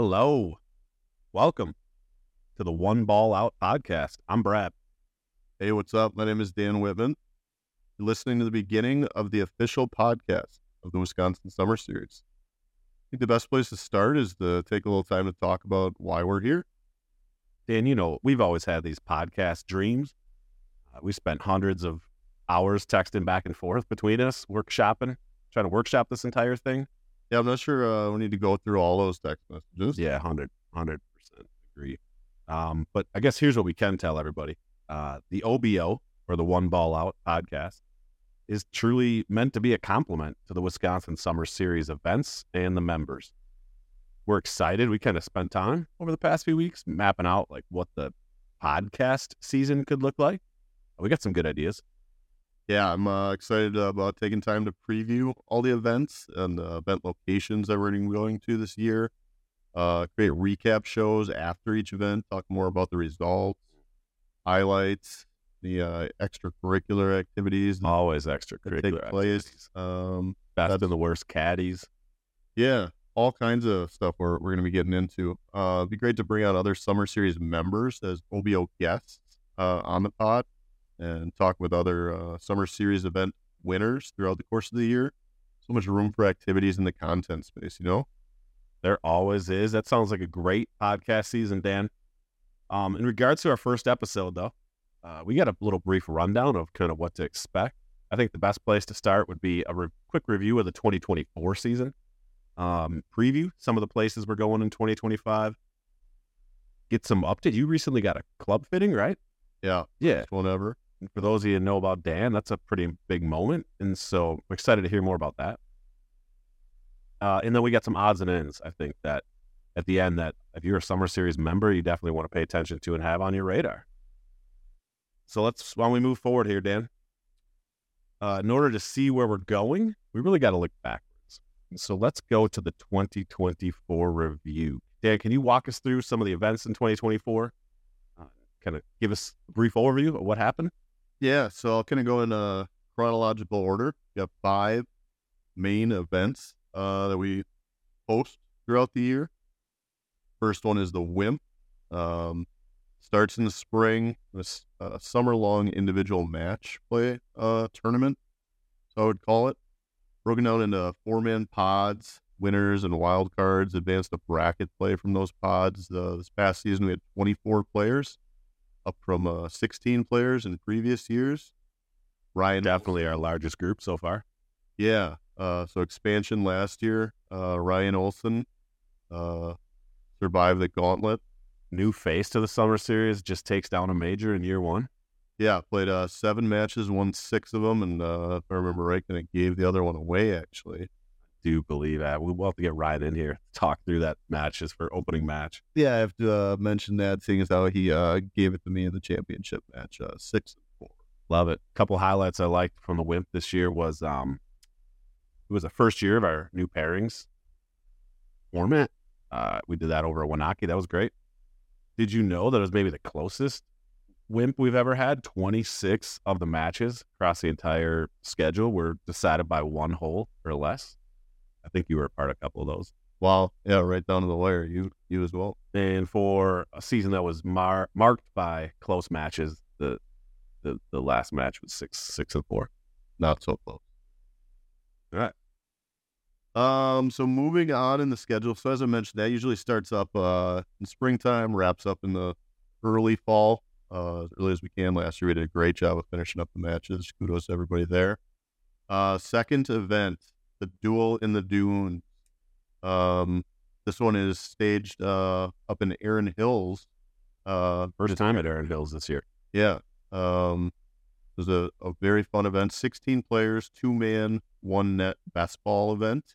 Hello. Welcome to the One Ball Out podcast. I'm Brad. Hey, what's up? My name is Dan Whitman. You're listening to the beginning of the official podcast of the Wisconsin Summer Series. I think the best place to start is to take a little time to talk about why we're here. Dan, we've always had these podcast dreams. We spent hundreds of hours texting back and forth between us, trying to workshop this entire thing. Yeah, I'm not sure we need to go through all those text messages. Yeah, 100% agree. But I guess here's what we can tell everybody. The OBO, or the One Ball Out podcast, is truly meant to be a complement to the Wisconsin Summer Series events and the members. We're excited. We kind of spent time over the past few weeks mapping out like what the podcast season could look like. We got some good ideas. Yeah, I'm excited about taking time to preview all the events and event locations that we're going to be going to this year. Create recap shows after each event, talk more about the results, highlights, the extracurricular activities. Always extracurricular activities. Best and the worst caddies. Yeah, all kinds of stuff we're going to be getting into. It'd be great to bring out other Summer Series members as OBO guests on the pod and talk with other Summer Series event winners throughout the course of the year. So much room for activities in the content space, There always is. That sounds like a great podcast season, Dan. In regards to our first episode, though, we got a little brief rundown of kind of what to expect. I think the best place to start would be a quick review of the 2024 season. Preview some of the places we're going in 2025. Get some update. You recently got a club fitting, right? Yeah. Yeah. One ever. And for those of you who know about Dan, that's a pretty big moment. And so we're excited to hear more about that. And then we got some odds and ends, I think, that at the end that if you're a Summer Series member, you definitely want to pay attention to and have on your radar. So why don't we move forward here, Dan? In order to see where we're going, we really got to look backwards. And so let's go to the 2024 review. Dan, can you walk us through some of the events in 2024? Kind of give us a brief overview of what happened? Yeah, so I'll kind of go in a chronological order. We have 5 main events that we host throughout the year. First one is the WIMP. Starts in the spring, this summer-long individual match play tournament, so I would call it. Broken down into 4-man pods, winners and wild cards, advanced to bracket play from those pods. This past season, we had 24 players, up from 16 players in previous years. Ryan, definitely our largest group so far. Yeah. So expansion last year. Ryan Olson survived the gauntlet. New face to the Summer Series, just takes down a major in year 1. Yeah, played 7 matches, won 6 of them, and if I remember right, kind of gave the other one away, actually. Do believe that. We'll have to get Ryan in here, talk through that matches for opening match. Yeah, I have to mention that, seeing as how he gave it to me in the championship match, 6-4. Love it. A couple highlights I liked from the WIMP this year was it was the first year of our new pairings format. We did that over at Wanaki. That was great. Did you know that it was maybe the closest WIMP we've ever had? 26 of the matches across the entire schedule were decided by 1 hole or less. I think you were a part of a couple of those. Wow. Yeah, right down to the wire. You as well. And for a season that was marked by close matches, the last match was 6-4. Not so close. All right. So moving on in the schedule. So as I mentioned, that usually starts up in springtime, wraps up in the early fall, as early as we can. Last year we did a great job of finishing up the matches. Kudos to everybody there. Second event, the Duel in the Dunes. This one is staged up in Erin Hills. First time at Erin Hills this year. Yeah. It was a very fun event. 16 players, 2-man, 1-net best ball event.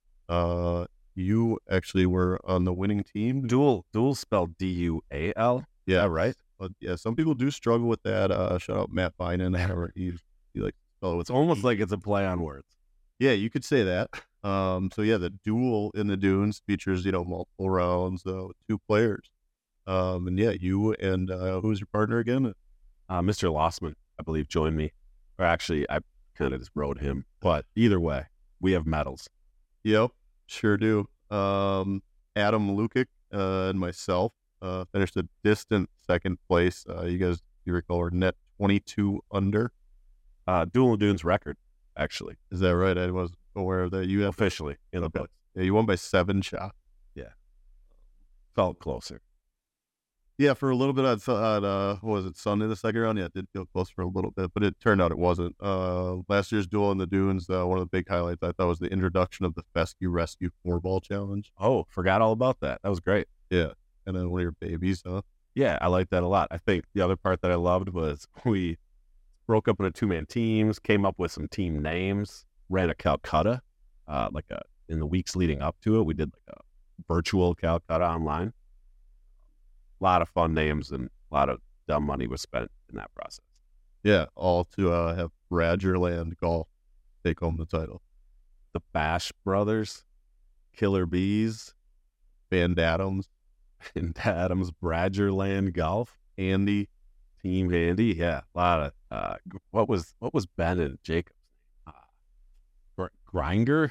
You actually were on the winning team. Duel spelled D-U-A-L. Yeah, right. But yeah, some people do struggle with that. Shout out Matt Binen. He like spell it with It's almost like it's a play on words. Yeah, you could say that. So yeah, the Duel in the Dunes features multiple rounds with 2 players. And yeah, you and who's your partner again? Mr. Lossman, I believe, joined me. Or actually, I kind of just rode him. But either way, we have medals. Yep, sure do. Adam Lukic and myself finished a distant second place. You guys, you recall, were net 22 under. Duel Dunes record, actually. Is that right? I wasn't aware of that. You have Officially in the books. Yeah, you won by 7 shots. Felt closer. Yeah, for a little bit on what was it, Sunday, the second round? Yeah, it did feel close for a little bit, but it turned out it wasn't. Last year's Duel in the Dunes, one of the big highlights I thought was the introduction of the Fescue Rescue 4-ball challenge. Oh, forgot all about that. That was great. Yeah, and then one of your babies, huh? Yeah, I like that a lot. I think the other part that I loved was we broke up into 2-man teams, came up with some team names, ran a Calcutta, in the weeks leading up to it. We did like a virtual Calcutta online. A lot of fun names and a lot of dumb money was spent in that process. Yeah, all to have Badgerland Golf take home the title. The Bash Brothers, Killer Bees, Van Adams, and Adams, Badgerland Golf, Andy, Team Andy. Yeah, a lot of what was Ben and Jacob's name? Granger.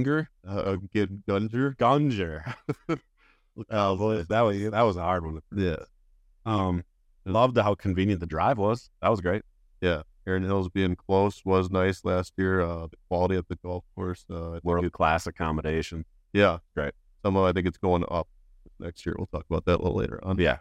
Gunger. Boy, that was a hard one. Yeah. Loved how convenient the drive was. That was great. Yeah. Erin Hills being close was nice last year. The quality of the golf course. World class accommodation. Yeah. Great. Somehow I think it's going up next year. We'll talk about that a little later on. Yeah.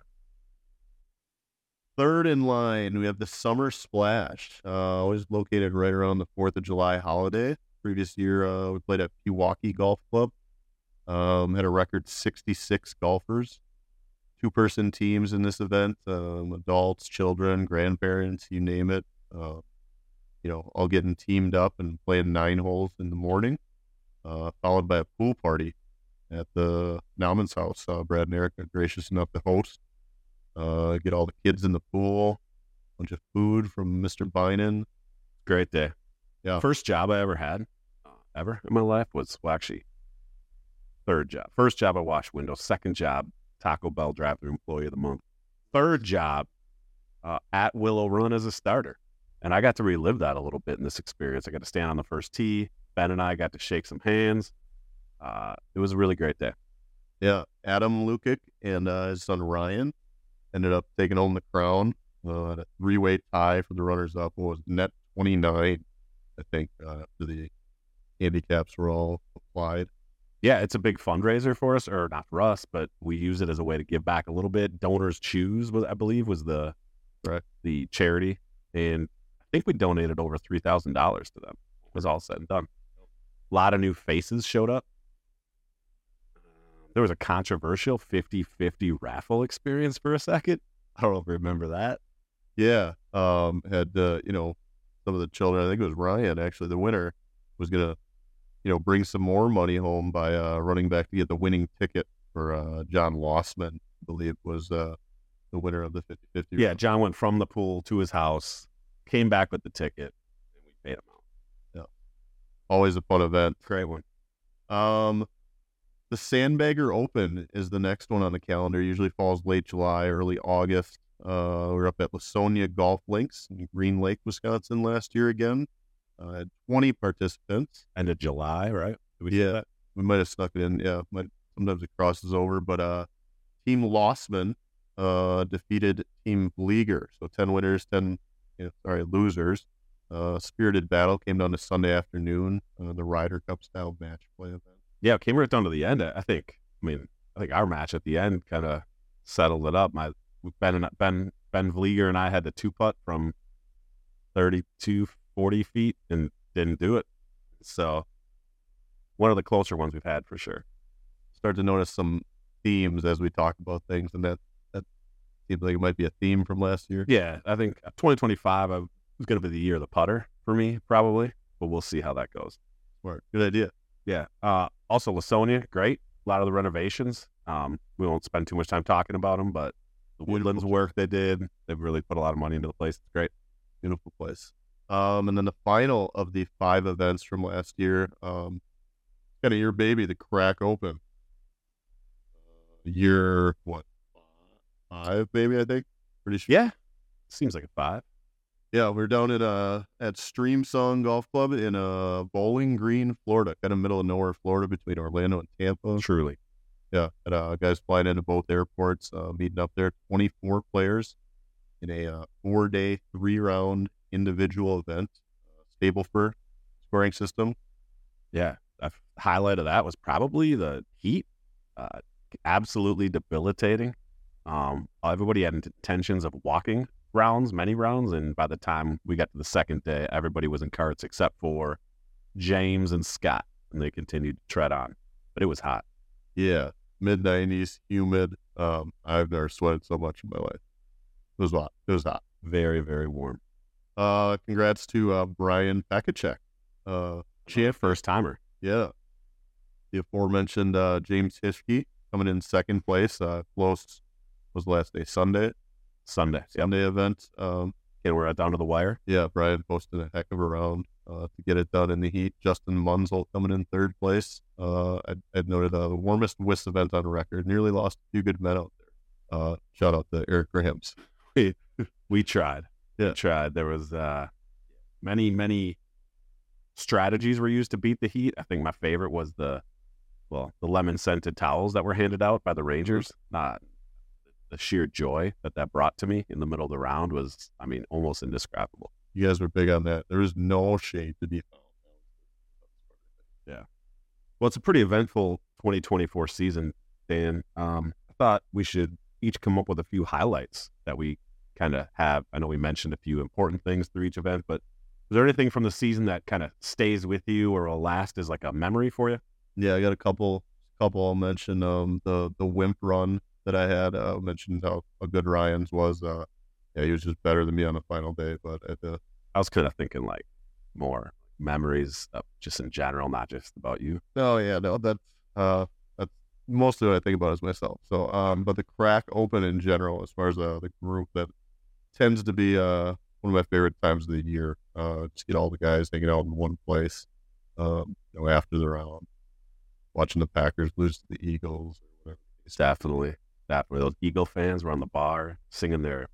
Third in line, we have the Summer Splash. Always located right around the 4th of July holiday. Previous year, we played at Pewaukee Golf Club. Had a record 66 golfers. 2-person teams in this event. Adults, children, grandparents, you name it. All getting teamed up and playing 9 holes in the morning. Followed by a pool party at the Nauman's house. Brad and Erica gracious enough to host. Get all the kids in the pool. Bunch of food from Mr. Binen. Great day. Yeah. First job I ever had, ever in my life was, well, actually, third job. First job, I washed windows. Second job, Taco Bell drive-thru employee of the month. Third job, at Willow Run as a starter. And I got to relive that a little bit in this experience. I got to stand on the first tee. Ben and I got to shake some hands. It was a really great day. Yeah. Adam Lukic and his son Ryan ended up taking home the crown. A 3-way tie for the runners-up. What was net 29, I think, after the handicaps were all applied. Yeah, it's a big fundraiser for us, or not for us, but we use it as a way to give back a little bit. Donors Choose, I believe, was the charity. And I think we donated over $3,000 to them. It was all said and done. A lot of new faces showed up. There was a controversial 50-50 raffle experience for a second. I don't know if you remember that. Yeah. Had, some of the children, I think it was Ryan, actually, the winner, was going to, bring some more money home by running back to get the winning ticket for John Lossman, I believe, was the winner of the 50-50. Yeah, John went from the pool to his house, came back with the ticket, and we paid him out. Yeah. Always a fun event. Great one. The Sandbagger Open is the next one on the calendar. Usually falls late July, early August. We're up at Lasonia Golf Links in Green Lake, Wisconsin last year again. Had 20 participants. End of July, right? Did we do that? We might have snuck it in. Yeah, sometimes it crosses over. But Team Lossman defeated Team Vlieger. So 10 winners, 10 losers. Spirited battle came down to Sunday afternoon. The Ryder Cup style match play event. Yeah, it came right down to the end. I think our match at the end kind of settled it up. Ben Vlieger and I had the 2-putt from 32, 40 feet and didn't do it. So one of the closer ones we've had for sure. Start to notice some themes as we talk about things, and that seems like it might be a theme from last year. Yeah, I think 2025 was going to be the year of the putter for me, probably, but we'll see how that goes. Smart. Good idea. Yeah. Also, Lasonia, great. A lot of the renovations. We won't spend too much time talking about them, but the Woodlands work they did, they've really put a lot of money into the place. It's great. Beautiful place. And then the final of the 5 events from last year, kind of your baby, the Crack Open. Year, 5, maybe, I think? Pretty sure. Yeah. Seems like a 5. Yeah, we're down at Stream Song Golf Club in Bowling Green, Florida, kind of middle of nowhere, Florida, between Orlando and Tampa. Truly. Yeah, and, guys flying into both airports, meeting up there. 24 players in a 4-day, 3-round individual event. Stableford scoring system. Yeah. A highlight of that was probably the heat. Absolutely debilitating. Everybody had intentions of walking rounds, many rounds, and by the time we got to the second day, everybody was in carts except for James and Scott, and they continued to tread on. But it was hot. Yeah, mid-90s, humid. I've never sweated so much in my life. It was hot. It was hot. Very, very warm. Congrats to Brian Pakacek. First timer. Yeah. The aforementioned James Hiskey coming in second place. Close was the last day, Sunday event. And we're down to the wire. Yeah, Brian posted a heck of a round to get it done in the heat. Justin Munzel coming in third place. I'd noted the warmest WIS event on record. Nearly lost a few good men out there. Shout out to Eric Grahams. We tried. Yeah. We tried. There was many strategies were used to beat the heat. I think my favorite was the lemon scented towels that were handed out by the Rangers. The sheer joy that brought to me in the middle of the round was, almost indescribable. You guys were big on that. There was no shade to be found. Yeah. Well, it's a pretty eventful 2024 season, Dan. I thought we should each come up with a few highlights that we kind of have. I know we mentioned a few important things through each event, but is there anything from the season that kind of stays with you or will last as like a memory for you? Yeah, I got a couple I'll mention. The Wimp run that I had. Mentioned how good Ryan's was. He was just better than me on the final day. But I was kind of thinking like more memories of just in general, not just about you. Oh yeah, no, that's mostly what I think about is myself. So, but the Crack Open in general, as far as the group, that tends to be one of my favorite times of the year. Just get all the guys hanging out in one place. After the round, watching the Packers lose to the Eagles or whatever. Definitely. Those Eagle fans were on the bar singing their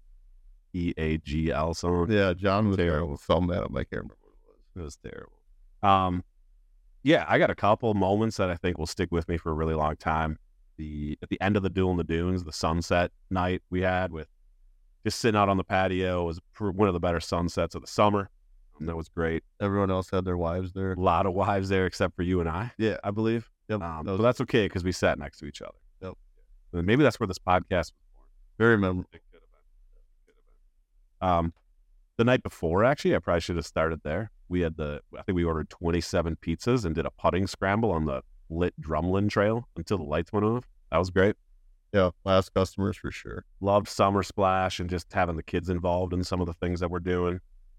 EAGL song. Yeah, John was terrible. Some at him. I can't remember what it was. It was terrible. Yeah, I got a couple moments that I think will stick with me for a really long time. At the end of the Duel in the Dunes, the sunset night we had with just sitting out on the patio was one of the better sunsets of the summer. That was great. Everyone else had their wives there. A lot of wives there except for you and I. Yeah, I believe. Yep. But that's okay because we sat next to each other. Yep. And maybe that's where this podcast was born. Very memorable. It could have been. The night before, actually, I probably should have started there. I think we ordered 27 pizzas and did a putting scramble on the lit Drumlin Trail until the lights went off. That was great. Yeah, last customers for sure. Loved Summer Splash and just having the kids involved in some of the things that we're doing.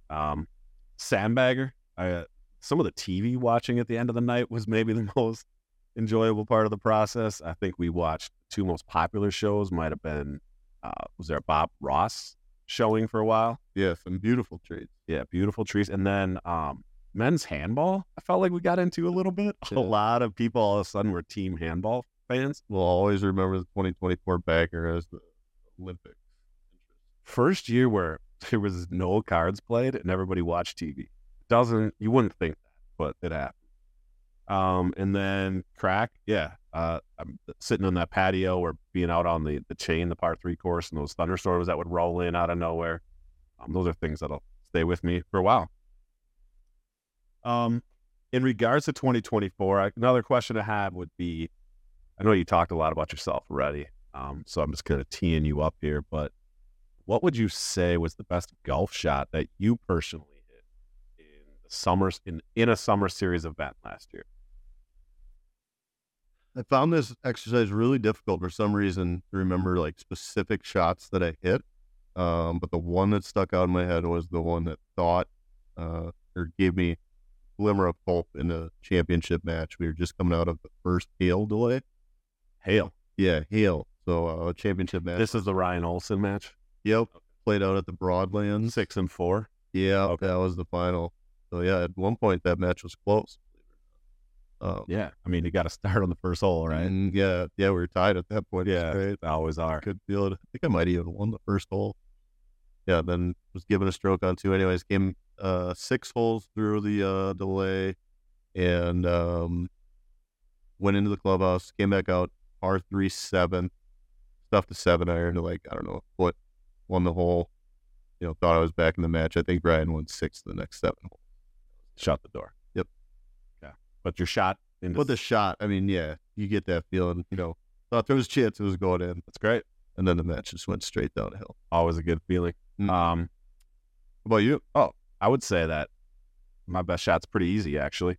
Sandbagger. Some of the TV watching at the end of the night was maybe the most enjoyable part of the process. I think we watched the two most popular shows. Might have been was there a Bob Ross showing for a while? Yeah, some beautiful treats. Yeah, beautiful treats. And then men's handball, I felt like we got into a little bit. Yeah. A lot of people all of a sudden were team handball fans. We'll always remember the 2024 bagger as the Olympics. First year where there was no cards played and everybody watched TV. You wouldn't think that, but it happened. And then Crack, I'm sitting on that patio or being out on the chain, the par 3 course, and those thunderstorms that would roll in out of nowhere. Those are things that'll stay with me for a while. In regards to 2024, another question I have would be, I know you talked a lot about yourself already, so I'm just kind of teeing you up here, but what would you say was the best golf shot that you personally hit in a summer series event last year? I found this exercise really difficult for some reason to remember like specific shots that I hit. But the one that stuck out in my head was the one that or gave me a glimmer of hope in a championship match. We were just coming out of the first hail delay. Hail. Yeah, hail. So a championship match. This is the Ryan Olsen match? Yep. Okay. Played out at the Broadlands. 6-4. Yeah, Okay. That was the final. So yeah, at one point that match was close. Yeah, I mean, you got to start on the first hole, right? And yeah, we were tied at that point. Yeah, Great. they always are. Good field. I think I might even won the first hole. Yeah, then was given a stroke on 2. Anyways, came 6 holes through the delay and went into the clubhouse, came back out, par 3 7, stuffed a 7-iron to like, I don't know, a foot, won the hole. Thought I was back in the match. I think Ryan won 6 the next 7 holes. Shut the door. Yep. Okay. But your shot into But the shot, I mean, yeah, you get that feeling, thought there was a chance it was going in. That's great. And then the match just went straight downhill. Always a good feeling. Mm-hmm. How about you? Oh, I would say that my best shot's pretty easy, actually.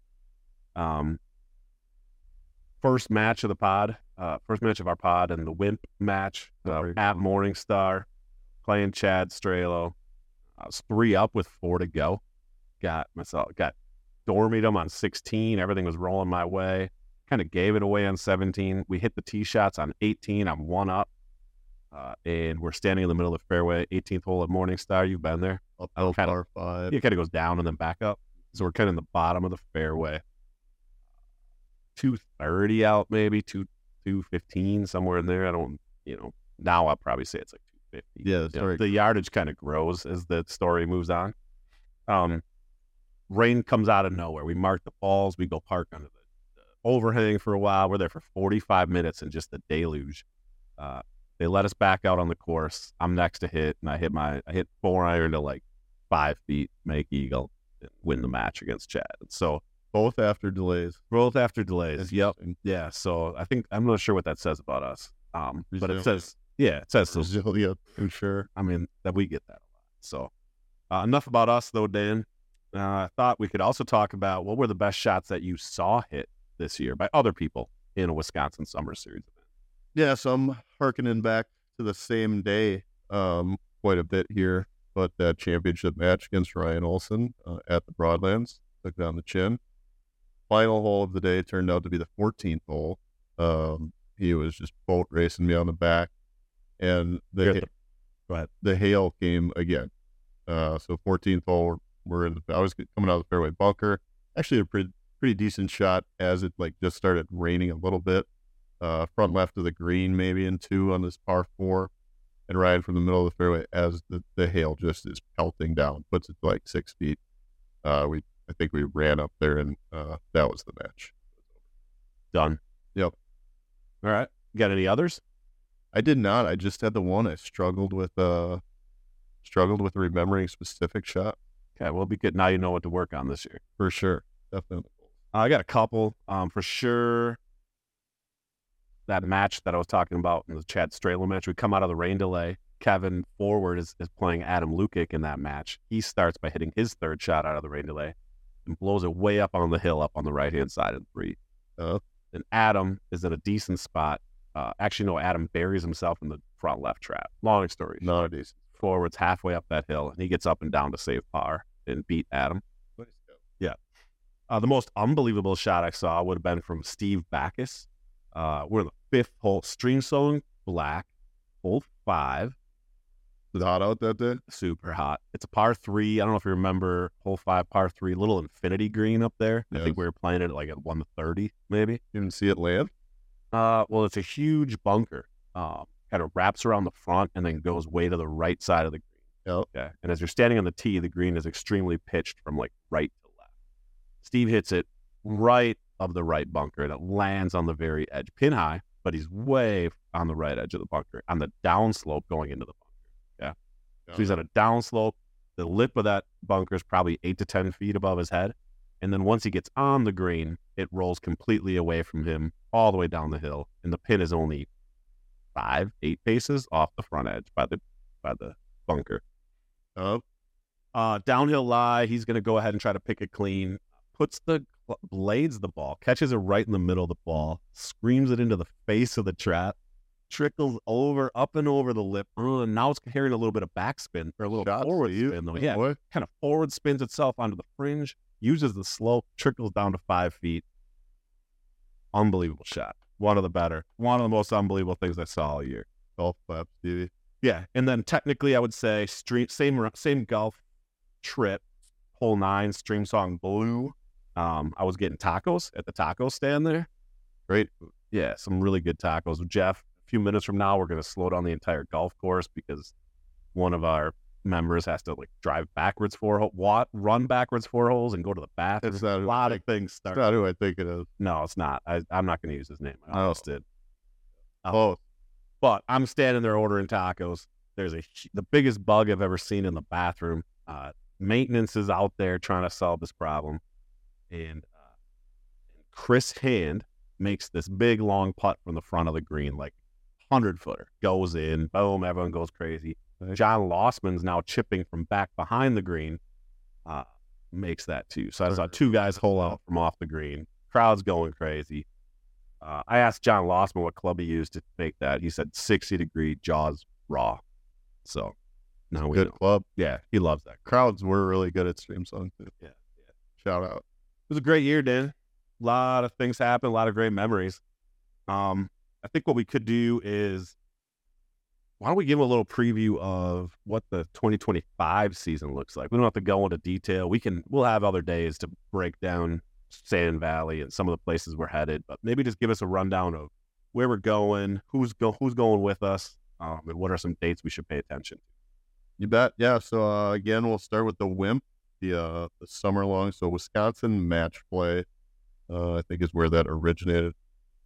First match of our pod, and the Wimp match at Morningstar, playing Chad Strelo. I was 3 up with 4 to go. Got dormied them on 16. Everything was rolling my way. Kind of gave it away on 17. We hit the tee shots on 18. I'm 1 up. And we're standing in the middle of the fairway, 18th hole at Morningstar. You've been there. Uphill par 5. It kind of goes down and then back up. So we're kind of in the bottom of the fairway. 230 out, maybe 215, somewhere in there. I don't, now I'll probably say it's like 250. Yeah, sorry. The yardage kind of grows as the story moves on. Rain comes out of nowhere. We mark the balls. We go park under the overhang for a while. We're there for 45 minutes and just a deluge. They let us back out on the course. I'm next to hit, and I hit 4-iron to like 5 feet, make eagle, and win the match against Chad. So both after delays. Yep. Yeah. So I'm not sure what that says about us. But it says so. Resilient, for sure. I mean, that we get that a lot. So enough about us, though, Dan. I thought we could also talk about what were the best shots that you saw hit this year by other people in a Wisconsin Summer Series event. Yeah, so I'm hearkening back to the same day quite a bit here, but that championship match against Ryan Olson at the Broadlands took down the chin. Final hole of the day turned out to be the 14th hole. He was just boat racing me on the back, and the hail came again. So 14th hole, I was coming out of the fairway bunker. Actually, a pretty decent shot as it like just started raining a little bit. Front left of the green, maybe in 2 on this par 4, and Ryan from the middle of the fairway as the hail just is pelting down, puts it to like 6 feet. I think we ran up there, and that was the match. Done. Yep. All right. You got any others? I did not. I just had the one. I struggled with remembering a specific shot. Okay, we'll be good. Now you know what to work on this year. For sure. Definitely. I got a couple. For sure, that match that I was talking about in the Chad Strelo match, we come out of the rain delay. Kevin Forward is playing Adam Lukic in that match. He starts by hitting his 3rd shot out of the rain delay and blows it way up on the hill, up on the right-hand side of the 3. And Adam is at a decent spot. Adam buries himself in the front left trap. Long story. Not decent. Forward's halfway up that hill, and he gets up and down to save par and beat Adam. Yeah. The most unbelievable shot I saw would have been from Steve Backus. We're in the 5th hole, stream sowing black, hole 5. Was it hot out that day? Super hot. It's a par 3. I don't know if you remember hole 5, par 3, little infinity green up there. Yes. I think we were playing it like at 130, maybe. You didn't see it land? Well, it's a huge bunker. Kind of wraps around the front and then goes way to the right side of the green. Yep. Okay. And as you're standing on the tee, the green is extremely pitched from like right to left. Steve hits it right of the right bunker, and it lands on the very edge, pin high, but he's way on the right edge of the bunker, on the downslope going into the bunker. So he's at a downslope. The lip of that bunker is probably 8 to 10 feet above his head. And then once he gets on the green, it rolls completely away from him all the way down the hill. And the pin is only 5-8 paces off the front edge by the bunker. Downhill lie. He's going to go ahead and try to pick it clean. Blades the ball, catches it right in the middle of the ball, screams it into the face of the trap, trickles up and over the lip. Now it's carrying a little bit of backspin, or a little forward spin, though. Yeah, kind of forward spins itself onto the fringe, uses the slope, trickles down to 5 feet. Unbelievable shot. One of the most unbelievable things I saw all year. Golf clap, Stevie. Yeah, and then technically I would say same golf trip, hole 9, Stream Song Blue. I was getting tacos at the taco stand there. Great. Yeah, some really good tacos. With Jeff, a few minutes from now, we're going to slow down the entire golf course because one of our members has to run backwards 4 holes and go to the bathroom. It's not a lot of things start. It's not who I think it is. No, it's not. I'm not going to use his name. I almost did. Oh, But I'm standing there ordering tacos. There's the biggest bug I've ever seen in the bathroom. Maintenance is out there trying to solve this problem. And Chris Hand makes this big, long putt from the front of the green, like 100-footer. Goes in, boom, everyone goes crazy. John Lossman's now chipping from back behind the green. Makes that too. So I saw two guys hole out from off the green. Crowd's going crazy. I asked John Lossman what club he used to make that. He said 60-degree Jaws raw. So now we good know. club. Yeah, he loves that. Crowds were really good at Stream Song too. Yeah. Shout out. It was a great year, Dan. A lot of things happened, a lot of great memories. I think what we could do is, why don't we give a little preview of what the 2025 season looks like? We don't have to go into detail. We'll have other days to break down Sand Valley and some of the places we're headed, but maybe just give us a rundown of where we're going, who's going with us, and what are some dates we should pay attention to. You bet. Yeah. So again, we'll start with the WIMP, the summer long. So Wisconsin match play, I think is where that originated.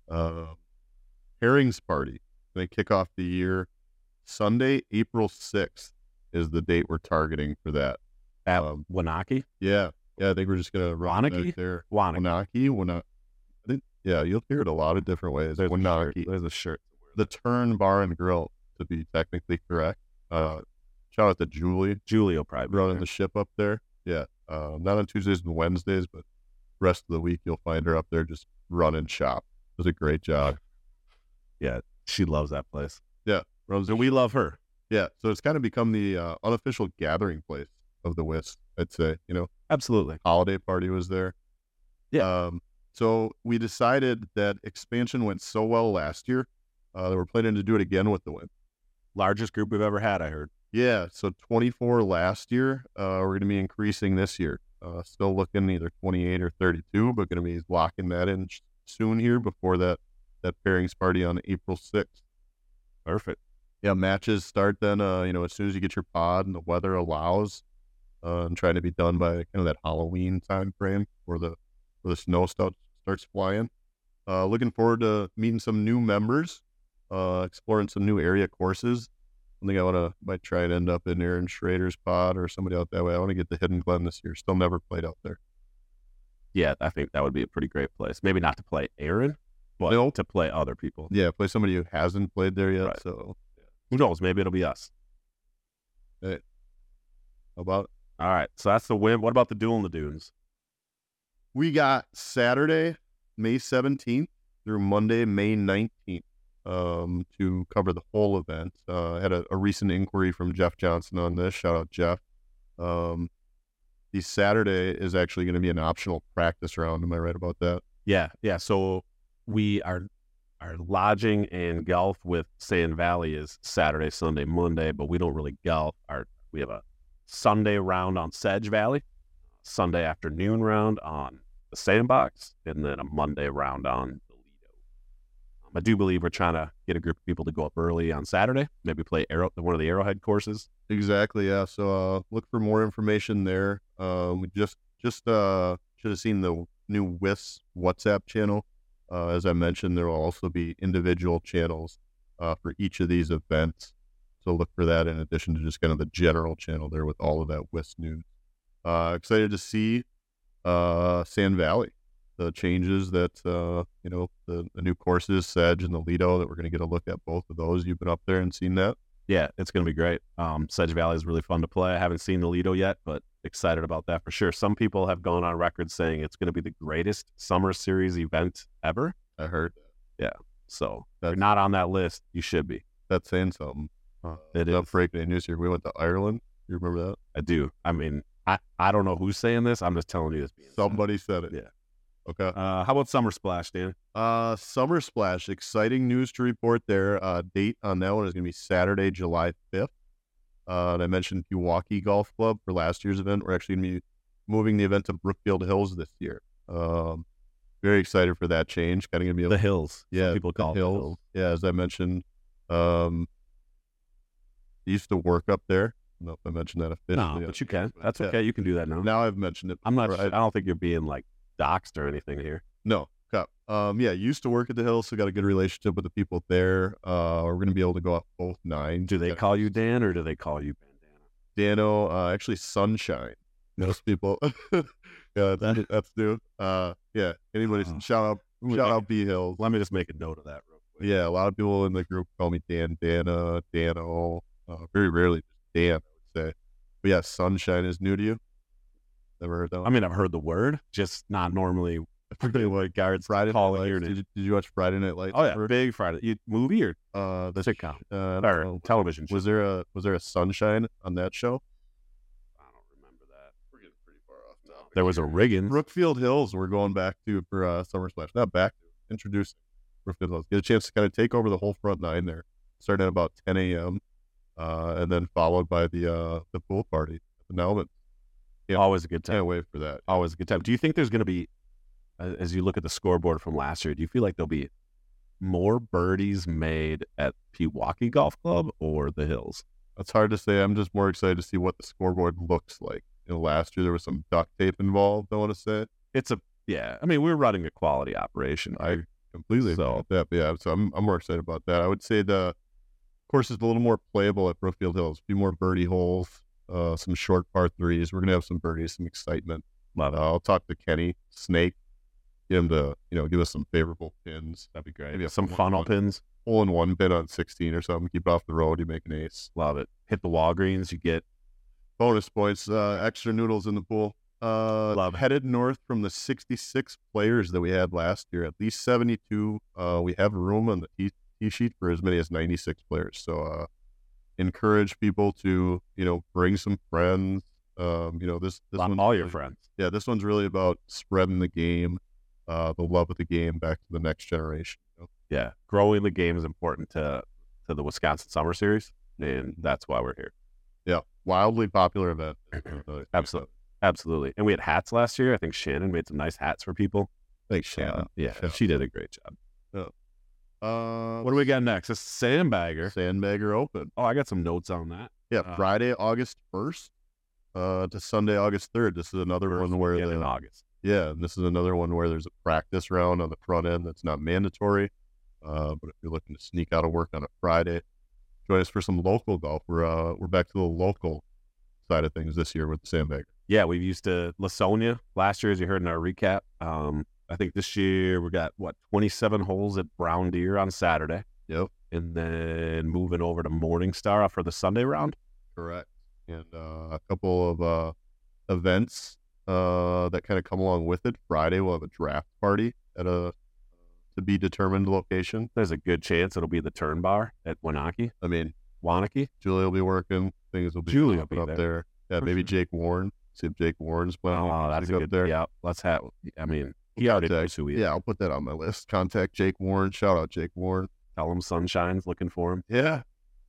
Herring's Party. They kick off the year Sunday, April 6th is the date we're targeting for that. At Wanaki? Yeah. I think we're just gonna run Wanaki? back there. Wanaki. I think, yeah, you'll hear it a lot of different ways. Wanaki. There's a shirt. The Turn Bar and Grill, to be technically correct. Shout out to Julie. Julie will probably be Running there. the ship up there. Yeah. Not on Tuesdays and Wednesdays, but rest of the week you'll find her up there just running shop. Does a great job. Yeah, she loves that place. Yeah. And we love her. Yeah. So it's kind of become the unofficial gathering place of the WIS, I'd say. Absolutely. Holiday party was there. Yeah. So we decided that expansion went so well last year that we're planning to do it again with the WIN. Largest group we've ever had, I heard. Yeah, so 24 last year. We're going to be increasing this year. Still looking either 28 or 32, but going to be locking that in soon here before that pairings party on April 6th. Perfect. Yeah, matches start then, as soon as you get your pod and the weather allows, and trying to be done by kind of that Halloween time frame where the snow starts flying. Looking forward to meeting some new members, exploring some new area courses. I think might try and end up in Aaron Schrader's pod or somebody out that way. I want to get to Hidden Glen this year. Still never played out there. Yeah, I think that would be a pretty great place. Maybe not to play Aaron, but to play other people. Yeah, play somebody who hasn't played there yet. Right. So who knows? Maybe it'll be us. Hey, how about it? All right, so that's the win. What about the Duel in the Dunes? We got Saturday, May 17th through Monday, May 19th to cover the whole event. I had a recent inquiry from Jeff Johnson on this. Shout out, Jeff. The Saturday is actually going to be an optional practice round. Am I right about that? Yeah. So we our lodging and golf with Sand Valley is Saturday, Sunday, Monday, but we don't really golf. We have a Sunday round on Sedge Valley, Sunday afternoon round on the Sandbox, and then a Monday round on the Lido. I do believe we're trying to get a group of people to go up early on Saturday, maybe play one of the Arrowhead courses. Exactly, yeah. So look for more information there. We just should have seen the new WIS WhatsApp channel. As I mentioned, there will also be individual channels for each of these events. So look for that in addition to just kind of the general channel there with all of that WIS news. Excited to see Sand Valley, the changes that, the new courses, Sedge and the Lido, that we're going to get a look at both of those. You've been up there and seen that? Yeah, it's going to be great. Sedge Valley is really fun to play. I haven't seen the Lido yet, but excited about that for sure. Some people have gone on record saying it's going to be the greatest summer series event ever. I heard that. Yeah. So if you're not on that list, you should be. That's saying something. It is. Breaking news here. We went to Ireland. You remember that? I do. I mean, I don't know who's saying this. I'm just telling you this. Somebody said it. Yeah. Okay. How about Summer Splash, Dan? Summer Splash. Exciting news to report there. Date on that one is going to be Saturday, July 5th. And I mentioned Pewaukee Golf Club for last year's event. We're actually going to be moving the event to Brookfield Hills this year. Very excited for that change. Kind of going to be the Hills. Yeah, some people call it the Hills. Yeah, as I mentioned, I used to work up there. I don't know if I mentioned that officially. No, but you can. That's okay. You can do that now. Now I've mentioned it. I don't think you're being like doxxed or anything here. No. Yeah, used to work at the Hills, so got a good relationship with the people there. We're going to be able to go up both 9. Do they call you Dan or do they call you Bandana? Dano, actually Sunshine. Most people. Yeah, that's new. Yeah, anybody, shout out B Hills. Let me just make a note of that real quick. Yeah, a lot of people in the group call me Dan, Dana, Dano. Very rarely just Dan, I would say. But yeah, Sunshine is new to you. Never heard that one? I mean, I've heard the word, just not normally what guards Friday call Night it here. Lights. Did you watch Friday Night Lights? Oh yeah, big Friday. Movie or The sitcom I don't or know. television show? Was there a Sunshine on that show? I don't remember that. We're getting pretty far off now. There was a Riggins. Brookfield Hills we're going back to for Summer Splash. Not back to, introducing Brookfield Hills. Get a chance to kind of take over the whole front 9 there. Starting at about 10 a.m. And then followed by the pool party at the Nelman. Yeah. Always a good time. Can't wait for that. Always a good time. Do you think there's going to be, as you look at the scoreboard from last year, do you feel like there'll be more birdies made at Pewaukee Golf Club or the Hills? That's hard to say. I'm just more excited to see what the scoreboard looks like. Last year there was some duct tape involved, I want to say. I mean, we're running a quality operation. I completely agree with that. But yeah, so I'm more excited about that. I would say the course is a little more playable at Brookfield Hills. A few more birdie holes, some short par 3s. We're gonna have some birdies, some excitement. Love it. I'll talk to Kenny Snake, get him to give us some favorable pins. That'd be great. Maybe Some funnel pins. Hole-in-one pin on 16 or something. Keep it off the road. You make an ace. Love it. Hit the Walgreens. You get Bonus points. Extra noodles in the pool. Love it. Headed north from the 66 players that we had last year. At least 72. We have room on the tee sheet for as many as 96 players. So encourage people to bring some friends. This one's all your really, friends. Yeah, this one's really about spreading the game, the love of the game back to the next generation. Yeah, growing the game is important to the Wisconsin Summer Series, and that's why we're here. Yeah, wildly popular event. Absolutely. And we had hats last year. I think Shannon made some nice hats for people. Thanks, Shannon. Yeah, she did a great job. Yeah. What do we got next? It's Sandbagger. Sandbagger Open. Oh, I got some notes on that. Yeah, Friday, August 1st to Sunday, August 3rd. This is another one where in August. Yeah, and this is another one where there's a practice round on the front end that's not mandatory. But if you're looking to sneak out of work on a Friday, join us for some local golf. We're back to the local side of things this year with the Sandbagger. Yeah, we've used to Lasonia last year, as you heard in our recap. I think this year we got 27 holes at Brown Deer on Saturday. Yep. And then moving over to Morningstar for the Sunday round. Correct. And a couple of events that kind of come along with it. Friday we'll have a draft party at a to be determined location. There's a good chance it'll be the Turn Bar at Wanakee. Wanakee. Julia will be working. Things will be Julia will popping be up there. Yeah, maybe Jake Warren. See if Jake Warren's planning. Oh, that's a up good. there. Yeah, let's have. I mean, he already knows who he is. Yeah, I'll put that on my list. Contact Jake Warren. Shout out Jake Warren. Tell him Sunshine's looking for him. Yeah.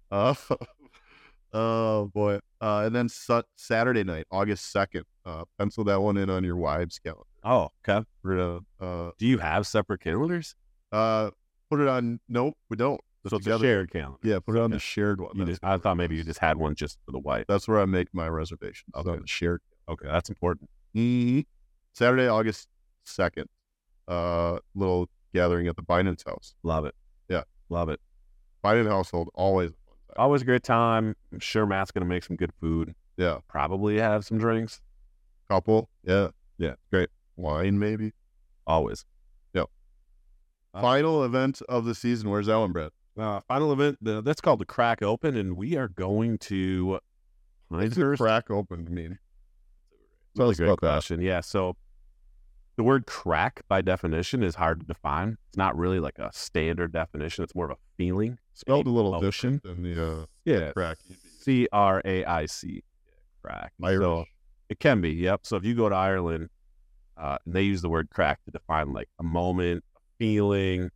Oh boy. And then Saturday night, August 2nd. Pencil that one in on your wives' calendar. Oh, okay. We're gonna Do you have separate calendars? put it on. Nope, we don't. So it's a shared calendar. Yeah, put it on the shared one. I thought maybe you just had one just for the wife. That's where I make my reservations. Okay. On the shared. Okay, that's important. Mm-hmm. Saturday, August 2nd. Little gathering at the Binance house. Love it. Yeah. Love it. Binance household, always a fun time. Always a great time. I'm sure Matt's going to make some good food. Yeah. Probably have some drinks. Couple. Yeah. Yeah. Great. Wine, maybe. Always. Yep. Final event of the season. Where's that one, Brett? Final event. That's called the Crack Open, and we are going to Pinehurst. Crack Open, I mean. Really great question. Yeah. So the word crack, by definition, is hard to define. It's not really like a standard definition. It's more of a feeling. Spelled a little Emotion. different than Yeah. crack. CRAIC. Crack. Irish. So it can be. Yep. So if you go to Ireland, and they use the word crack to define like a moment, a feeling.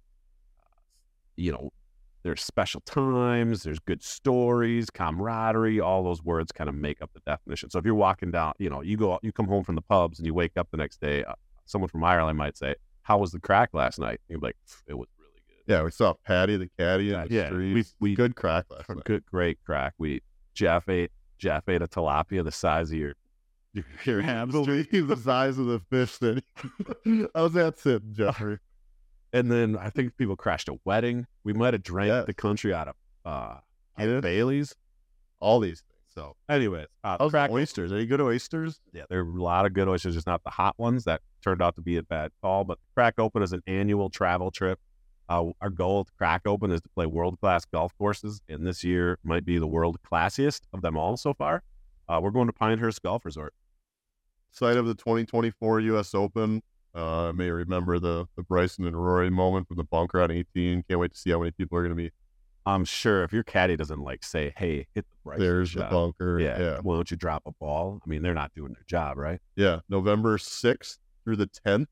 There's special times, there's good stories, camaraderie, all those words kind of make up the definition. So if you're walking down, you come home from the pubs and you wake up the next day, someone from Ireland might say, "How was the crack last night?" And you're like, "It was really good." Yeah, we saw Patty the caddy in the streets. We good crack last night. Good, great crack. Jeff ate a tilapia the size of your hamster. The size of the fish that I was at sitting, Jeffrey. And then I think people crashed a wedding. We might have drank the country out of Bailey's. All these things. So, anyways, oysters. Any good oysters? Yeah, there are a lot of good oysters, just not the hot ones. That turned out to be a bad call. But Crack Open is an annual travel trip. Our goal at Crack Open is to play world-class golf courses, and this year might be the world classiest of them all so far. We're going to Pinehurst Golf Resort. Site of the 2024 U.S. Open. I may remember the Bryson and Rory moment from the bunker on 18. Can't wait to see how many people are going to be. I'm sure if your caddy doesn't say, hey, hit the Bryson there's shot, the bunker. Yeah. Why don't you drop a ball? I mean, they're not doing their job, right? Yeah. November 6th through the 10th.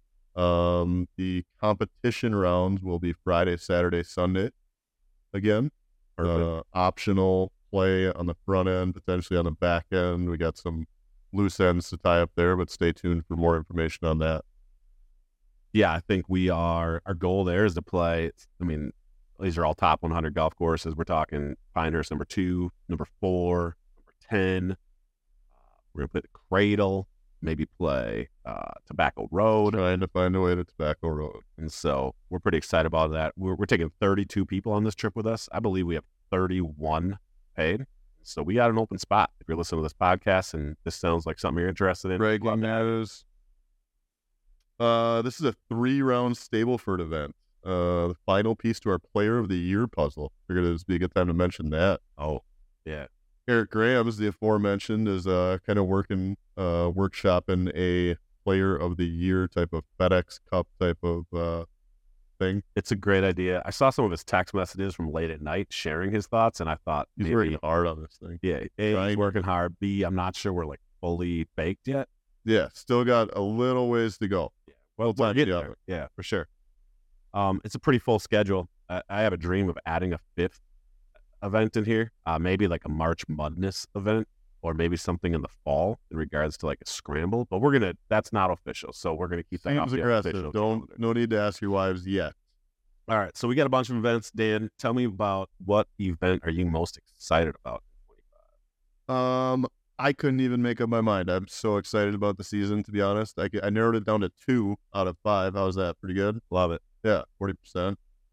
The competition rounds will be Friday, Saturday, Sunday again. Optional play on the front end, potentially on the back end. We got some loose ends to tie up there, but stay tuned for more information on that. Yeah, I think our goal there is to play. I mean, these are all top 100 golf courses. We're talking Pinehurst number 2, number 4, number 10. We're going to play the Cradle, maybe play Tobacco Road. Trying to find a way to Tobacco Road. And so we're pretty excited about that. We're taking 32 people on this trip with us. I believe we have 31 paid. So we got an open spot. If you're listening to this podcast and this sounds like something you're interested in. Breaking news. This is a 3-round Stableford event. The final piece to our Player of the Year puzzle. Figured it would be a good time to mention that. Oh, yeah. Eric Graham, as the aforementioned, is kind of workshopping a Player of the Year type of FedEx Cup type of thing. It's a great idea. I saw some of his text messages from late at night sharing his thoughts, and I thought he's working hard on this thing. Yeah, A, he's working hard. B, I'm not sure we're like fully baked yet. Yeah, still got a little ways to go. Yeah, well, yeah, for sure. It's a pretty full schedule. I have a dream of adding a 5th event in here, maybe like a March Madness event, or maybe something in the fall in regards to like a scramble. But that's not official, so we're gonna keep that off the official. No need to ask your wives yet. All right, so we got a bunch of events. Dan, tell me about what event are you most excited about in 25? I couldn't even make up my mind. I'm so excited about the season, to be honest. I narrowed it down to 2 out of 5. How's that? Pretty good? Love it. Yeah, 40%.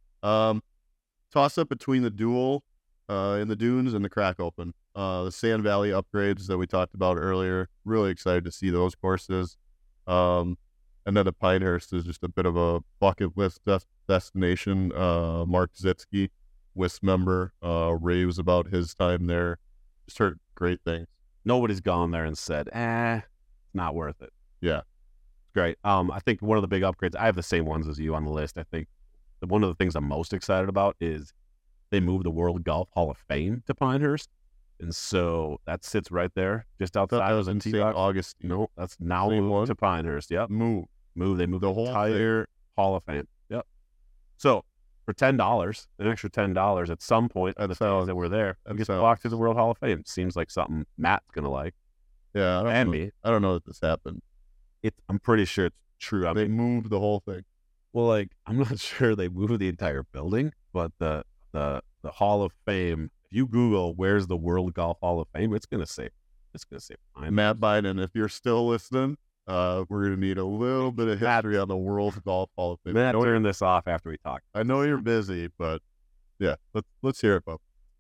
Toss up between the duel in the Dunes and the Crack Open. The Sand Valley upgrades that we talked about earlier. Really excited to see those courses. And then the Pinehurst is just a bit of a bucket list destination. Mark Zitsky, WIS member, raves about his time there. Just heard great things. Nobody's gone there and said, it's not worth it. Yeah. Great. I think one of the big upgrades, I have the same ones as you on the list. I think one of the things I'm most excited about is they moved the World Golf Hall of Fame to Pinehurst. And so that sits right there, just outside of the St. Augustine. No, that's now moved to Pinehurst. Yep. Move. They moved the whole entire Hall of Fame. Yep. So for $10, an extra $10 at some point on the days that we're there, we get to walk to the World Hall of Fame. Seems like something Matt's going to like. Yeah. And me. I don't know that this happened. I'm pretty sure it's true. They moved the whole thing. Well, like, I'm not sure they moved the entire building, but the Hall of Fame, if you Google where's the World Golf Hall of Fame, it's gonna say Matt Biden. If you're still listening, we're gonna need a little bit of history on the World Golf Hall of Fame. Matt, turn this off after we talk. I know you're busy, but yeah, let's hear it, Bob.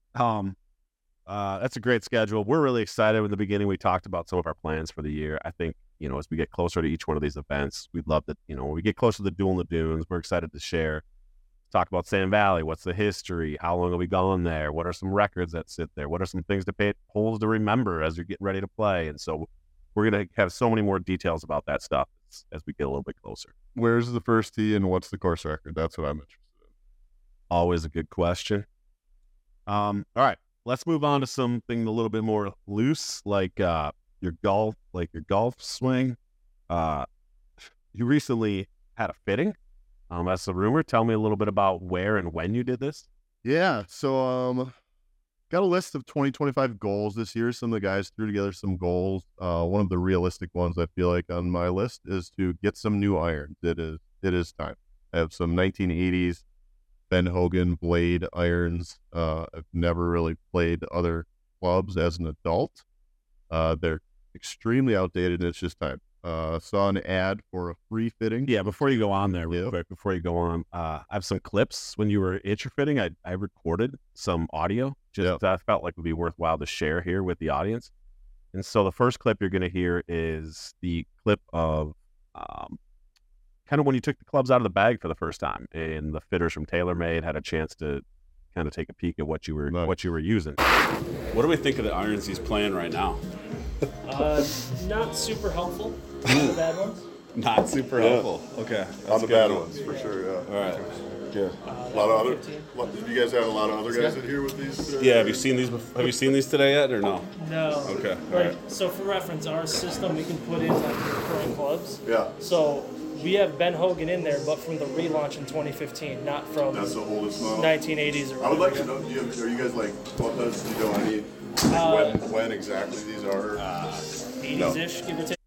That's a great schedule. We're really excited. In the beginning, we talked about some of our plans for the year. I think, as we get closer to each one of these events, we'd love that, when we get closer to the Duel in the Dunes, we're excited to share, talk about Sand Valley. What's the history? How long have we gone there? What are some records that sit there? What are some things holes to remember as you're getting ready to play? And so we're going to have so many more details about that stuff as we get a little bit closer. Where's the first tee and what's the course record? That's what I'm interested in. Always a good question. All right. Let's move on to something a little bit more loose, like your golf swing. You recently had a fitting. That's a rumor. Tell me a little bit about where and when you did this. Yeah, so got a list of 2025 goals this year. Some of the guys threw together some goals. One of the realistic ones I feel like on my list is to get some new irons. It is time. I have some 1980s Ben Hogan blade irons. I've never really played other clubs as an adult. They're extremely outdated, and it's just time. Saw an ad for a free fitting. Yeah, before you go on there, real Yep. quick, before you go on, I have some clips when you were itcher fitting. I recorded some audio just Yep. that I felt like would be worthwhile to share here with the audience. And so the first clip you're going to hear is the clip of kind of when you took the clubs out of the bag for the first time, and the fitters from TaylorMade had a chance to kind of take a peek at what you were using. What do we think of the irons he's playing right now? Not super helpful. The bad ones. Not super helpful. Okay. On the bad ones, for sure, yeah. All right. Yeah. A lot of other. You guys have a lot of other guys in here with these? Yeah. Have you seen these? Have you seen these today yet, or no? No. Okay. All Like, right. so for reference, our system we can put in like recurring clubs. Yeah. So we have Ben Hogan in there, but from the relaunch in 2015, not from That's the oldest model. 1980s or. I would like to know. Are you guys like? What does do you know any? When exactly these are? 80s-ish, give or take.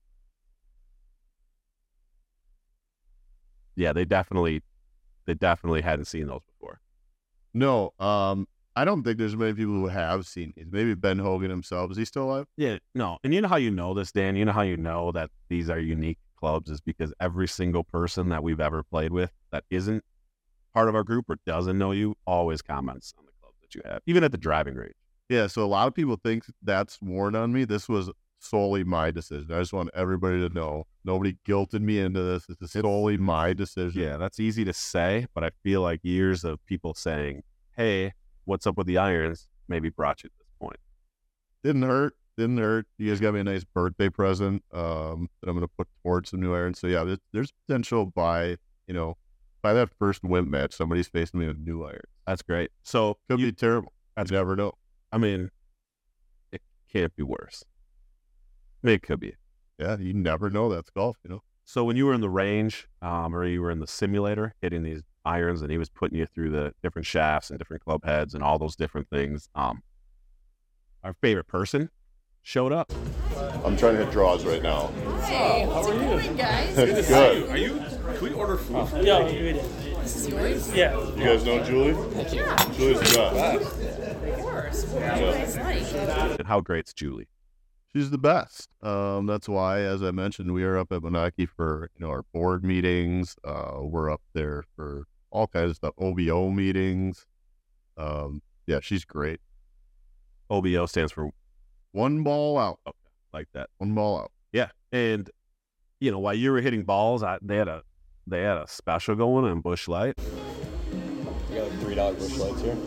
Yeah, they definitely hadn't seen those before. No. I don't think there's many people who have seen these. Maybe Ben Hogan himself. Is he still alive? Yeah, no. And you know how you know this, Dan? You know how you know that these are unique clubs is because every single person that we've ever played with that isn't part of our group or doesn't know you always comments on the clubs that you have, even at the driving range. Yeah. So a lot of people think that's worn on me. This was solely my decision. I just want everybody to know. Nobody guilted me into this. This is solely my decision. Yeah, that's easy to say, but I feel like years of people saying, hey, what's up with the irons, maybe brought you to this point. Didn't hurt. You guys got me a nice birthday present that I'm going to put towards some new irons. So yeah, there's potential by that first WIMP match, somebody's facing me with new irons. That's great. So Could be terrible. You never know. I mean, it can't be worse. I mean, it could be. Yeah, you never know. That's golf, So when you were in the range or you were in the simulator hitting these irons and he was putting you through the different shafts and different club heads and all those different things, our favorite person showed up. I'm trying to hit draws right now. Hey, how's it going, guys? Good. Are you? Can we order food? Yeah, we did. This is yours? Yeah. You guys know Julie? Yeah, Julie's the best. of course. What do you guys like? And how great's Julie? She's the best. That's why, as I mentioned, we are up at Moonachie for our board meetings. We're up there for all kinds of stuff, OBO meetings. Yeah, she's great. OBO stands for One ball out. okay, like that. One ball out. Yeah, and while you were hitting balls, they had a special going on Busch Light. You got $3 Busch Lights here.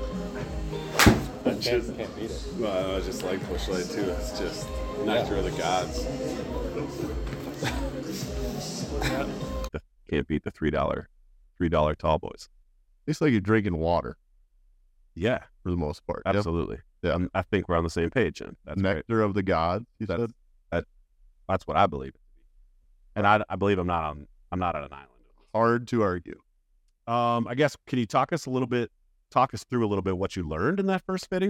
Can't beat it. Well, I just like Busch Light too. It's just nectar of the gods. Can't beat the $3 tall boys. It's like you're drinking water Yeah, for the most part. Yep. absolutely. Yeah. I think we're on the same page, Jen. That's great. Nectar of the gods. You That's, said that's what I believe it to be, and I believe I'm not on an island. hard to argue. I guess can you talk us through a little bit what you learned in that first fitting?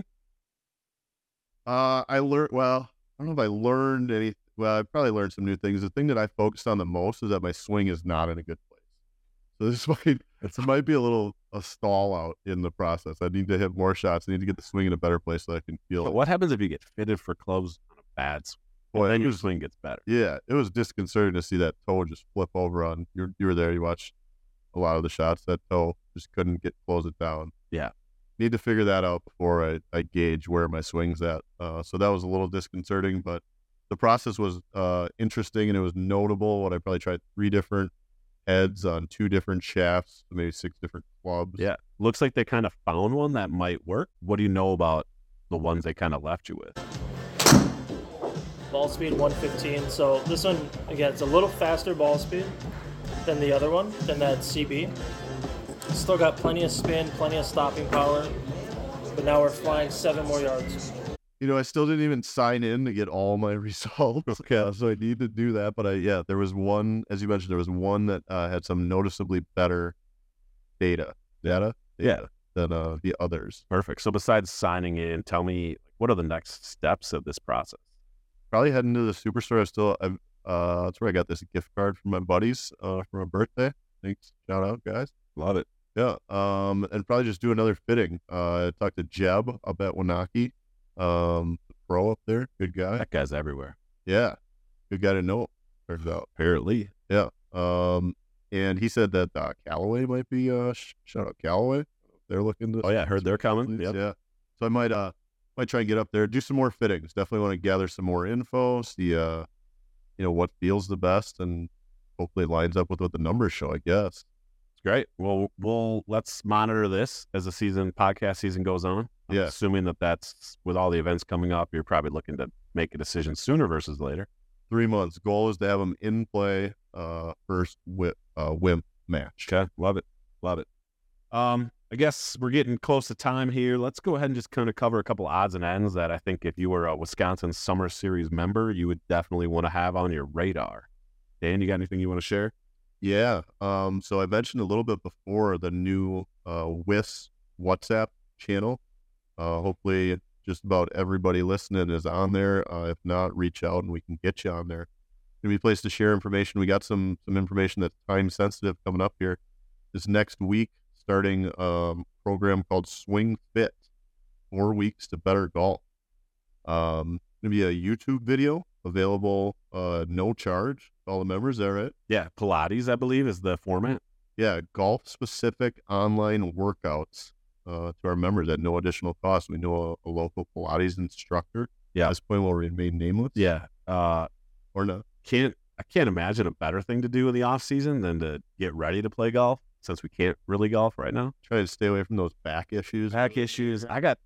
I learned. Well, I don't know if I learned any. Well, I probably learned some new things. The thing that I focused on the most is that my swing is not in a good place. So this might be a stall out in the process. I need to hit more shots. I need to get the swing in a better place so I can feel But it. what happens if you get fitted for clubs on a bad swing? Boy, Then it your was- swing gets better. Yeah, it was disconcerting to see that toe just flip over on. You were there. You watched a lot of the shots. That toe just couldn't close it down. Yeah. Need to figure that out before I gauge where my swing's at. So that was a little disconcerting, but the process was interesting and it was notable. What I probably tried 3 different heads on 2 different shafts, maybe 6 different clubs. Yeah, looks like they kind of found one that might work. What do you know about the ones they kind of left you with? Ball speed 115. So this one, again, it's a little faster ball speed than the other one, than that CB. Still got plenty of spin, plenty of stopping power, but now we're flying 7 more yards. I still didn't even sign in to get all my results. Okay. So I need to do that. But there was one, as you mentioned, there was one that had some noticeably better data Yeah. than the others. Perfect. So besides signing in, tell me what are the next steps of this process? Probably heading to the Superstore. That's where I got this gift card from my buddies for my birthday. Thanks. Shout out, guys. Love it. Yeah. And probably just do another fitting. I talked to Jeb up at Moonachie, pro up there. Good guy. That guy's everywhere. Yeah. Good guy to know. turns out. Apparently. Yeah. And he said that Callaway might be shout out Callaway. They're looking to. Oh yeah, I heard they're coming. Yep. Yeah. So I might try and get up there, do some more fittings. Definitely want to gather some more info, see what feels the best, and hopefully it lines up with what the numbers show, I guess. Great. Well, let's monitor this as the podcast season goes on. I'm Yeah. assuming that's with all the events coming up, you're probably looking to make a decision sooner versus later. 3 months. Goal is to have them in play first WIMP match. Okay. Love it. I guess we're getting close to time here. Let's go ahead and just kind of cover a couple odds and ends that I think if you were a Wisconsin Summer Series member, you would definitely want to have on your radar. Dan, you got anything you want to share? Yeah. So I mentioned a little bit before the new WIS WhatsApp channel. Hopefully just about everybody listening is on there. If not, reach out and we can get you on there. It's gonna be a place to share information. We got some information that's time sensitive coming up here this next week, starting a program called Swing Fit, 4 weeks to better golf. Gonna be a YouTube video available, no charge to all the members. Is that right? Yeah. Pilates, I believe, is the format. Yeah, golf-specific online workouts to our members at no additional cost. We know a local Pilates instructor. Yeah. At this point, will remain nameless. Yeah. Or not. I can't imagine a better thing to do in the off season than to get ready to play golf, since we can't really golf right now. Try to stay away from those back issues. Back issues. I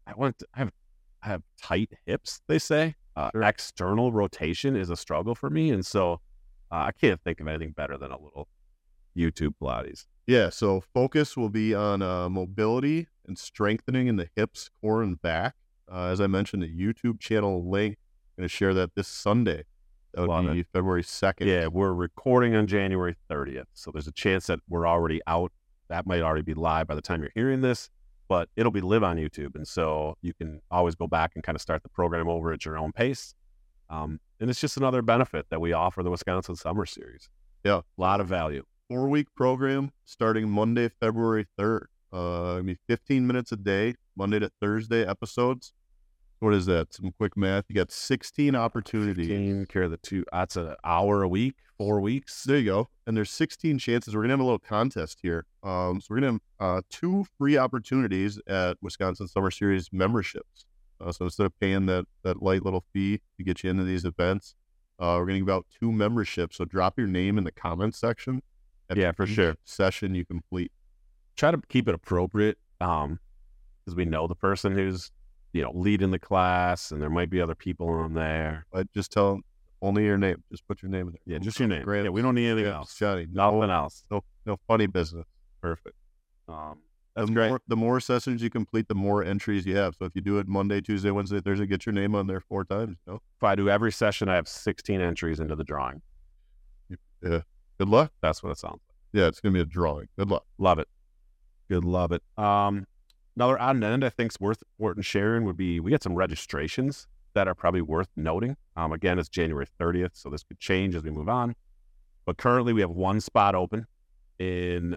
have tight hips, they say. Sure. External rotation is a struggle for me, and so I can't think of anything better than a little YouTube Pilates. Yeah, so focus will be on mobility and strengthening in the hips, core, and back. As I mentioned, the YouTube channel link, I'm going to share that this Sunday. That would Love be February 2nd. Yeah, we're recording on January 30th, so there's a chance that we're already out. That might already be live by the time you're hearing this, but it'll be live on YouTube, and so you can always go back and kind of start the program over at your own pace. And it's just another benefit that we offer the Wisconsin Summer Series. Yeah. A lot of value. 4-week program starting Monday, February 3rd. It'll be 15 minutes a day, Monday to Thursday episodes. What is that? Some quick math. You got 16 opportunities. Taking care of the two. That's an hour a week, 4 weeks. There you go. And there's 16 chances. We're going to have a little contest here. So we're going to have 2 free opportunities at Wisconsin Summer Series memberships. So instead of paying that light little fee to get you into these events, we're going to give out 2 memberships. So drop your name in the comments section. Yeah, for each sure. Session you complete. Try to keep it appropriate, because we know the person who's leading the class, and there might be other people on there. But just tell them only your name. Just put your name in there. Yeah, just your name. Great. Yeah, we don't need anything else. Johnny. Nothing else. No funny business. Perfect. That's great. The more sessions you complete, the more entries you have. So if you do it Monday, Tuesday, Wednesday, Thursday, get your name on there 4 times. If I do every session, I have 16 entries into the drawing. Yeah. Good luck. That's what it sounds like. Yeah, it's gonna be a drawing. Good luck. Love it. Good, love it. Another odd end I think is worth sharing would be we got some registrations that are probably worth noting. Again, it's January 30th, so this could change as we move on. But currently we have 1 spot open in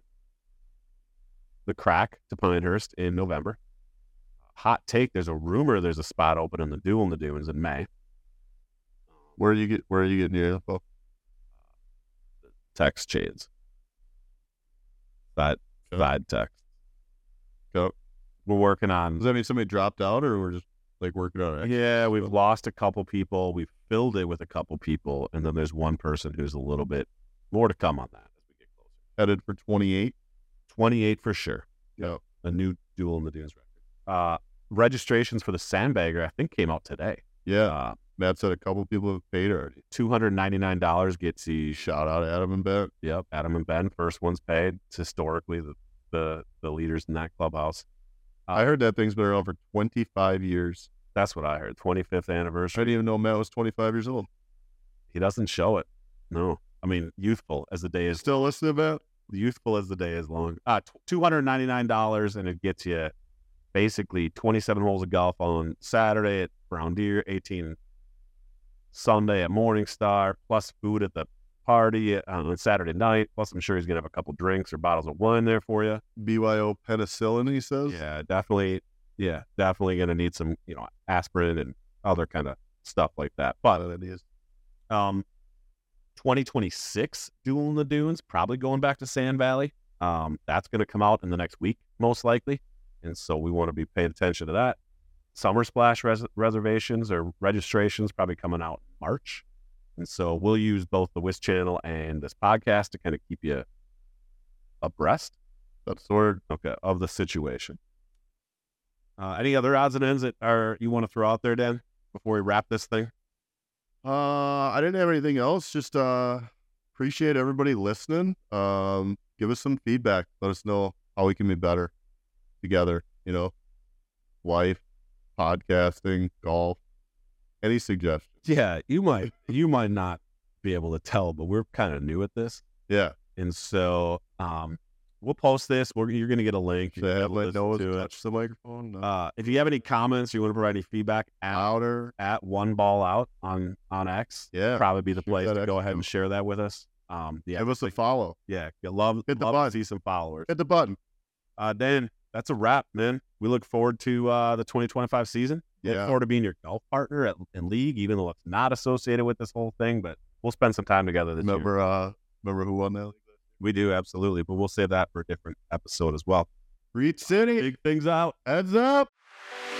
the Crack to Pinehurst in November. Hot take, there's a rumor there's a spot open in the Duel in the Dunes in May. Where are you getting your info? Text chains. Side text. Go. We're working on. Does that mean somebody dropped out, or we're just working on it? Yeah, we've lost a couple people. We've filled it with a couple people, and then there's one person who's a little bit more to come on that as we get closer. Headed for 28. 28 for sure. Yeah. A new Duel in the Dunes record. Registrations for the Sandbagger, I think, came out today. Yeah. Matt said a couple people have paid already. $299 gets you. Shout out Adam and Ben. Yep, Adam and Ben, first one's paid. It's historically the leaders in that clubhouse. I heard that thing's been around for 25 years. That's what I heard. 25th I anniversary. didn't even know Matt was 25 years old. He doesn't show it. No. I mean, youthful as the day is. Still listening, Matt? Youthful as the day is long. $299, and it gets you basically 27 holes of golf on Saturday at Brown Deer, 18 Sunday at Morningstar, plus food at the party on Saturday night. Plus, I'm sure he's going to have a couple drinks or bottles of wine there for you. BYO penicillin, he says. Yeah, definitely. Yeah, definitely going to need some, aspirin and other kind of stuff like that. But It is. 2026 Duel in the Dunes, probably going back to Sand Valley. That's going to come out in the next week, most likely. And so we want to be paying attention to that. Summer Splash reservations or registrations probably coming out in March. And so we'll use both the WIS channel and this podcast to kind of keep you abreast. That's the word. Okay, of the situation. Any other odds and ends that you want to throw out there, Dan, before we wrap this thing? I didn't have anything else. Just appreciate everybody listening. Give us some feedback. Let us know how we can be better together. You know, life, podcasting, golf. Any suggestions? Yeah, you might not be able to tell, but we're kind of new at this. Yeah. And so we'll post this. You're going to get a link. You can Let listen Noah to it. touch the microphone. No. If you have any comments, you want to provide any feedback, Louder. at One Ball Out on X, Yeah. probably be the Shoot place that to X go ahead out. and share that with us. Yeah, Give us a follow. yeah, you love Hit the to button. see some followers. Hit the button. Dan, that's a wrap, man. We look forward to the 2025 season. Look Yeah. forward to being your golf partner in league, even though it's not associated with this whole thing. But we'll spend some time together this year. Remember who won that league? We do, absolutely. But we'll save that for a different episode as well. Reach City. Big things out. Heads up.